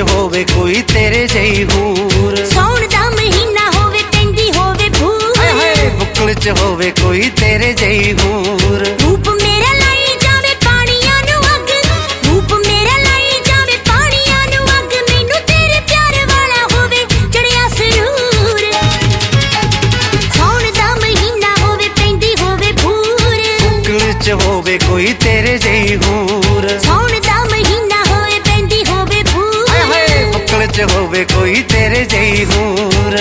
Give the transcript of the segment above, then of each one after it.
ਹੋਵੇ ਕੋਈ ਤੇਰੇ ਜਿਹੀ ਹੂਰ। ਸੌਣ ਦਾ ਮਹੀਨਾ ਹੋਵੇ ਪੈਂਦੀ ਹੋਵੇ ਭੂਰ। ਹਾਏ ਹਾਏ ਬੁੱਕਲ 'ਚ ਹੋਵੇ ਕੋਈ ਤੇਰੇ ਜਿਹੀ ਹੂਰ। ਰੂਪ ਮੇਰਾ ਲਾਈ ਜਾਵੇ ਪਾਣੀਆਂ ਨੂੰ ਅੱਗ, ਰੂਪ ਮੇਰਾ ਲਾਈ ਜਾਵੇ ਪਾਣੀਆਂ ਨੂੰ ਅੱਗ, ਮੈਨੂੰ ਤੇਰੇ ਪਿਆਰ ਵਾਲਾ ਹੋਵੇ ਚੜਿਆ ਸਰੂਰ। ਸੌਣ ਦਾ ਮਹੀਨਾ ਹੋਵੇ ਪੈਂਦੀ ਹੋਵੇ ਭੂਰ। ਬੁੱਕਲ 'ਚ ਹੋਵੇ ਕੋਈ ਤੇਰੇ ਜਿਹੀ ਹੂਰ। ਸੌਣ ਦਾ ਮਹੀਨਾ ਹੋਵੇ ਪੈਂਦੀ ਹੋਵੇ ਭੂਰ। ਹਾਏ ਹਾਏ ਬੁੱਕਲ 'ਚ ਹੋਵੇ ਕੋਈ ਤੇਰੇ ਜਿਹੀ ਹੂਰ।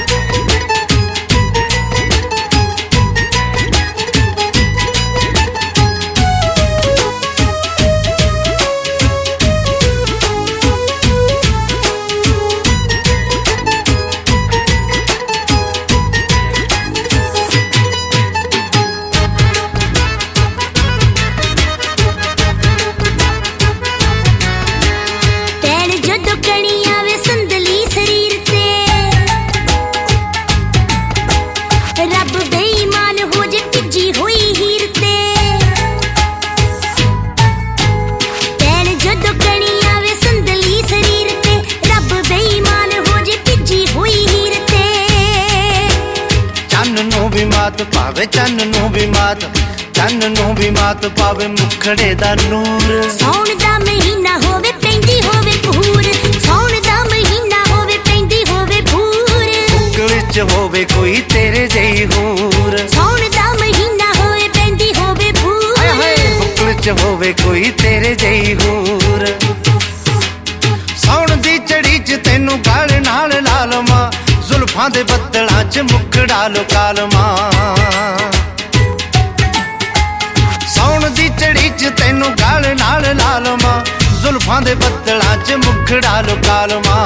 ਭਾਵੇਂ ਚੰਨ ਨੂੰ ਵੀ ਮਾਤ, ਚੰਨ ਨੂੰ ਵੀ ਮਾਤ ਪਾਵੇ ਮੁਖੜੇ ਦਾ ਨੂਰ। ਸੌਣ ਦਾ ਮਹੀਨਾ ਹੋਵੇ ਪੈਂਦੀ ਹੋਵੇ ਭੂਰ। ਸੌਣ ਦਾ ਮਹੀਨਾ ਹੋਵੇ ਪੈਂਦੀ ਹੋਵੇ ਭੂਰ। ਬੁੱਕਲ 'ਚ ਹੋਵੇ ਕੋਈ ਤੇਰੇ ਜਿਹੀ ਹੂਰ। ਸੌਣ ਦਾ ਮਹੀਨਾ ਹੋਵੇ ਪੈਂਦੀ ਹੋਵੇ ਭੂਰ। ਹਾਏ ਹਾਏ ਬੁੱਕਲ 'ਚ ਹੋਵੇ ਕੋਈ ਤੇਰੇ ਜਿਹੀ ਹੂਰ। ਸੌਣ ਦੀ ਚੜੀ 'ਚ ਤੈਨੂੰ ਗਲ ਨਾਲ ਲਾ ਲਵਾਂ, ਜ਼ੁਲਫਾਂ ਦੇ ਬੱਦਲਾਂ 'ਚ ਮੁਖੜਾ ਲੁਕਾ ਲਵਾਂ। ਸੌਣ ਦੀ ਚੜੀ 'ਚ ਤੈਨੂੰ ਗਲ ਨਾਲ ਲਾ ਲਵਾਂ, ਜ਼ੁਲਫਾਂ ਦੇ ਬੱਦਲਾਂ 'ਚ ਮੁਖੜਾ ਲੁਕਾ ਲਵਾਂ।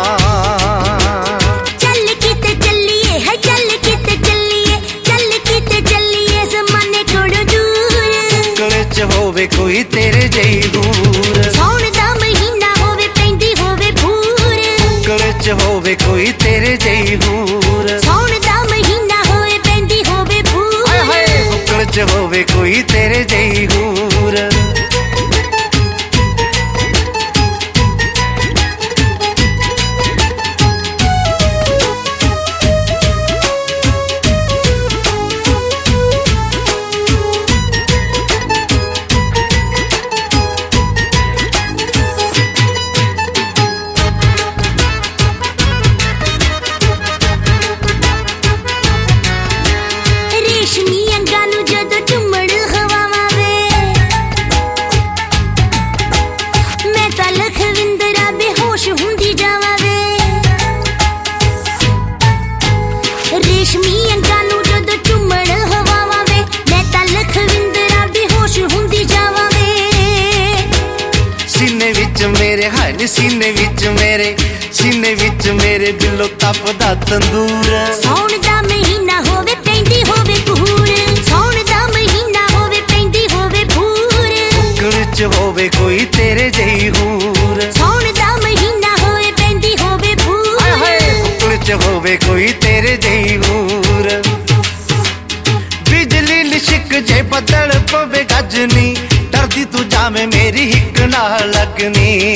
ਚੱਲ ਕਿਤੇ ਚੱਲੀਏ ਹੈ, ਚੱਲ ਕਿਤੇ ਚੱਲੀਏ, ਚੱਲ ਕਿਤੇ ਚੱਲੀਏ ਜ਼ਮਾਨੇ ਕੋਲੋਂ ਦੂਰ। ਬੁੱਕਲ 'ਚ ਹੋਵੇ ਕੋਈ ਤੇਰੇ ਜਿਹੀ ਹੂਰ। ਸੌਣ ਦਾ ਮਹੀਨਾ ਹੋਵੇ ਪੈਂਦੀ ਹੋਵੇ ਭੂਰ। ਬੁੱਕਲ 'ਚ ਹੋਵੇ ਕੋਈ ਤੇਰੇ ਜਿਹੀ ਹੂਰ। ਸੌਣ ਦਾ ਮਹੀਨਾ ਹੋਵੇ ਪੈਂਦੀ ਹੋਵੇ ਭੂਰ। ਹਾਏ ਹਾਏ ਬੁੱਕਲ 'ਚ ਹੋਵੇ ਕੋਈ ਤੇਰੇ ਜਿਹੀ ਹੂਰ। ਰੇਸ਼ਮੀ ਅੰਗਾਂ ਨੂੰ ਜਦੋਂ ਝੁੰਮਣ ਹਵਾਵਾਂ ਵੇ, ਮੈਂ ਤਾਂ ਲਖਵਿੰਦਰਾ ਬੇਹੋਸ਼ ਹੁੰਦੀ ਜਾਵਾਂ ਵੇ। ਰੇਸ਼ਮੀ ਅੰਗਾਂ ਨੂੰ ਜਦੋਂ ਝੁੰਮਣ ਹਵਾਵਾਂ ਵੇ, ਮੈਂ ਤਾਂ ਲਖਵਿੰਦਰਾ ਬੇਹੋਸ਼ ਹੁੰਦੀ ਜਾਵਾਂ ਵੇ। ਸੀਨੇ ਵਿੱਚ ਮੇਰੇ ਹਾਏ ਸੀਨੇ ਵਿੱਚ ਮੇਰੇ, ਸੀਨੇ ਵਿੱਚ ਮੇਰੇ ਦਿਲੋਂ ਤਪਦਾ ਤੰਦੂਰ। ਸੌਣ ਦਾ ਮਹੀਨਾ ਹੋਵੇ ਪੈਂਦੀ ਹੋਵੇ ਭੂਰ। ਸੌਣ ਦਾ ਮਹੀਨਾ ਹੋਵੇ ਪੈਂਦੀ ਹੋਵੇ ਭੂਰ। ਬੁੱਕਲ 'ਚ ਹੋਵੇ ਕੋਈ ਤੇਰੇ ਜਿਹੀ ਹੂਰ। ਸੌਣ ਦਾ ਮਹੀਨਾ ਹੋਵੇ ਪੈਂਦੀ ਹੋਵੇ ਭੂਰ। ਹਾਏ ਹਾਏ ਬੁੱਕਲ 'ਚ ਹੋਵੇ ਕੋਈ ਤੇਰੇ ਜਿਹੀ ਹੂਰ। ਬਿਜਲੀ ਲਿਸ਼ਕ ਜੇ ਬੱਦਲ ਪਵੇ ਗੱਜਨੀ, ਡਰਦੀ ਤੂੰ ਜਾਵੇਂ ਮੇਰੀ ਹਿੱਕ ਨਾਲ ਲੱਗਨੀ।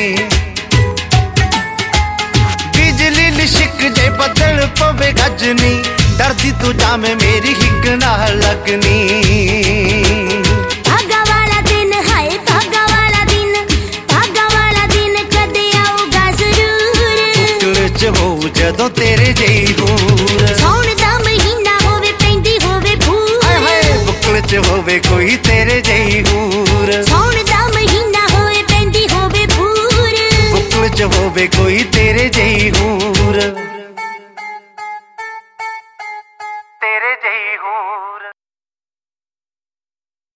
ਬਿਜਲੀ ਲਿਸ਼ਕ ਜੇ ਬੱਦਲ ਪਵੇ ਗੱਜਨੀ, ਡਰਦੀ ਤੂੰ ਜਾਵੇਂ ਮੇਰੀ ਹਿੱਕ ਨਾਲ ਲੱਗਨੀ। ਭਾਗਾ ਵਾਲਾ ਦਿਨ ਹਾਏ ਭਾਗਾ ਵਾਲਾ ਦਿਨ, ਭਾਗਾ ਵਾਲਾ ਦਿਨ ਕਦੇ ਆਊਗਾ ਜ਼ਰੂਰ। ਬੁੱਕਲ 'ਚ ਹੋਊ ਜਦੋਂ ਤੇਰੇ ਜਿਹੀ ਹੂਰ। ਸੌਣ ਦਾ ਮਹੀਨਾ ਹੋਵੇ ਪੈਂਦੀ ਹੋਵੇ ਭੂਰ। ਹਾਏ ਹਾਏ ਬੁੱਕਲ 'ਚ ਹੋਵੇ ਕੋਈ ਤੇਰੇ ਜਿਹੀ ਹੂਰ। ਸੌਣ ਦਾ ਮਹੀਨਾ ਹੋਵੇ ਪੈਂਦੀ ਹੋਵੇ ਭੂਰ। ਬੁੱਕਲ 'ਚ ਹੋਵੇ ਕੋਈ ਤੇਰੇ ਜਿਹੀ ਹੂਰ।